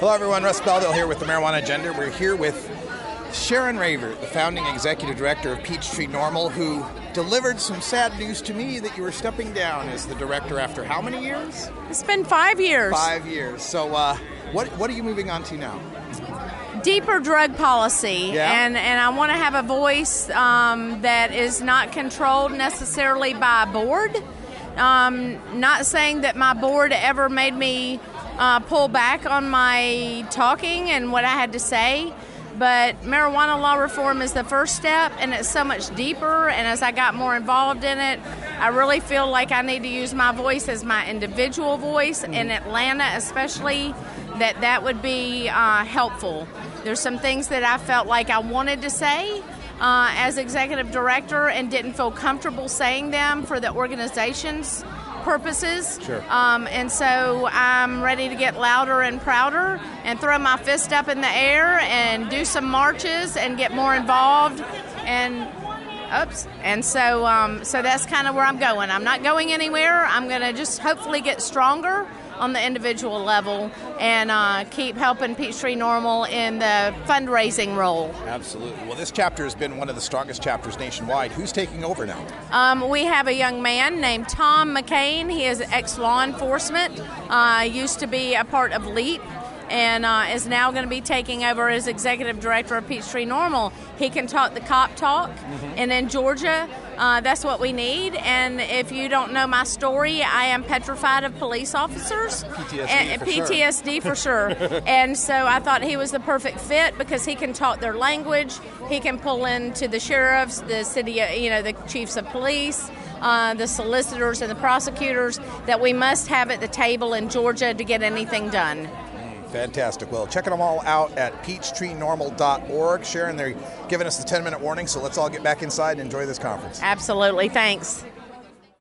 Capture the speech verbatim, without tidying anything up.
Hello, everyone. Russ Belville here with the Marijuana Agenda. We're here with Sharon Raver, the founding executive director of Peachtree NORML, who delivered some sad news to me that you were stepping down as the director after how many years? It's been five years. Five years. So uh, what what are you moving on to now? Deeper drug policy, Yeah. and, and I want to have a voice um, that is not controlled necessarily by a board. Um, not saying that my board ever made me uh, pull back on my talking and what I had to say, but marijuana law reform is the first step, and it's so much deeper, and as I got more involved in it, I really feel like I need to use my voice as my individual voice, in Atlanta especially, that that would be uh, helpful. There's some things that I felt like I wanted to say uh, as executive director and didn't feel comfortable saying them for the organization's purposes. Sure. Um, and so I'm ready to get louder and prouder and throw my fist up in the air and do some marches and get more involved. And oops. And so, um, so that's kind of where I'm going. I'm not going anywhere. I'm going to just hopefully get stronger on the individual level and uh, keep helping Peachtree NORML in the fundraising role. Absolutely. Well, this chapter has been one of the strongest chapters nationwide. Who's taking over now? Um, we have a young man named Tom McCain. He is ex-law enforcement, uh, used to be a part of LEAP, and uh, is now going to be taking over as executive director of Peachtree NORML. He can talk the cop talk, mm-hmm. and in Georgia, uh, that's what we need. And if you don't know my story, I am petrified of police officers. P T S D and, for P T S D sure. for sure. And so I thought he was the perfect fit because he can talk their language. He can pull into the sheriffs, the city, you know, the chiefs of police, uh, the solicitors and the prosecutors that we must have at the table in Georgia to get anything done. Fantastic. Well, checking them all out at peachtree normal dot org. Sharon, they're giving us the ten-minute warning, so let's all get back inside and enjoy this conference. Absolutely. Thanks.